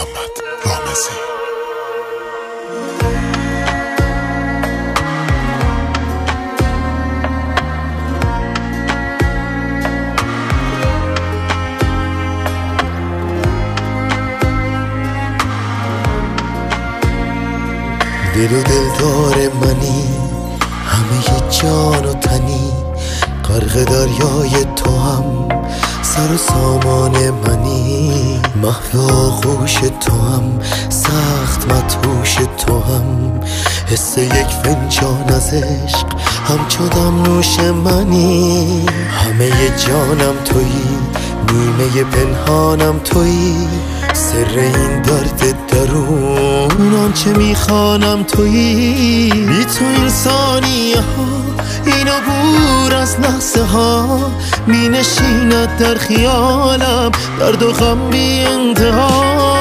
محمد رامزی. دل و دلدار منی، همه جان و تنی، غرق دریای تو هم سر و سامان منی، محو آغوش تو هم سخت مدهوش تو هم، حس یک فنجان از عشق همچو دم نوش منی، همه جانم تویی، نیمه پنهانم تویی، سر این درد درون آنچه میخوانم تویی، بی تو این ثانیه ها، این عبور از لحظه ها می نشیند در خیالم، درد و غم بی انتها.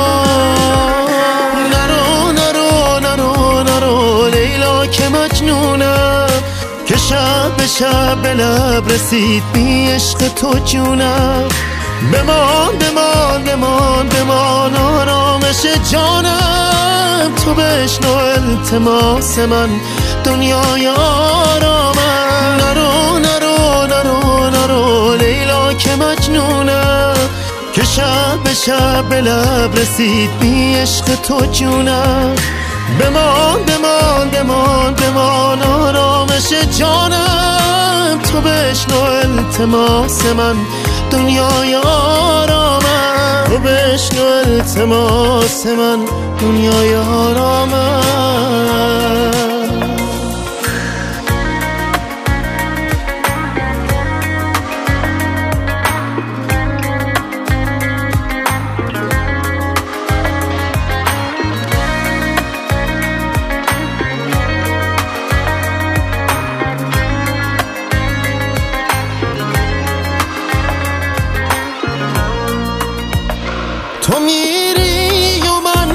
نرو نرو نرو نرو لیلا که مجنونم، که شب به شب به لب رسید بی عشق تو جونم، بمان بمان بمان بمان آرامش جانم، تو بشنو التماس من دنیای آرامم. نرو نرو نرو نرو لیلا که مجنونم، که شب به شب به لب رسید بی عشق تو جونم، بمان بمان بمان بمان آرامش جانم، تو بشنو التماس من دنیای آرامم، تو بشنو التماس من دنیای آرامم. تو میری و من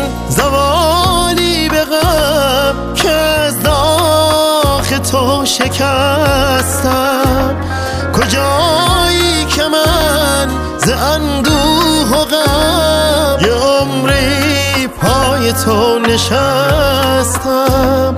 زوالی به غم، که از داغ تو شکستم، کجایی که من ز اندوه و غم، یه عمری پای تو نشستم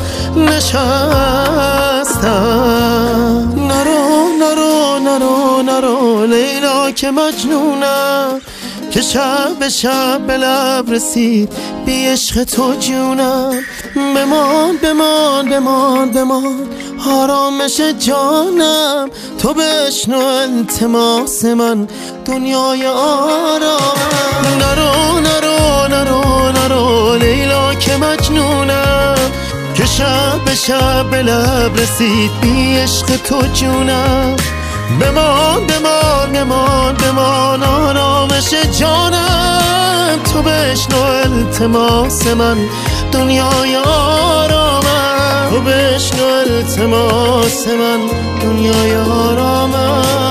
نشستم. نرو نرو نرو نرو لیلا که مجنونم، که شب به شب به لب رسید بی عشق تو جونم، بمان بمان بمان بمان آرامش جانم، تو بشنو التماس من دنیای آرامم. نرو نرو نرو نرو لیلا که مجنونم، که شب به شب به لب رسید بی عشق تو جونم، بمان بمان بمان بمان آرامش جانم، تو بشنو التماس من دنیای آرامم، تو بشنو التماس من دنیای آرامم.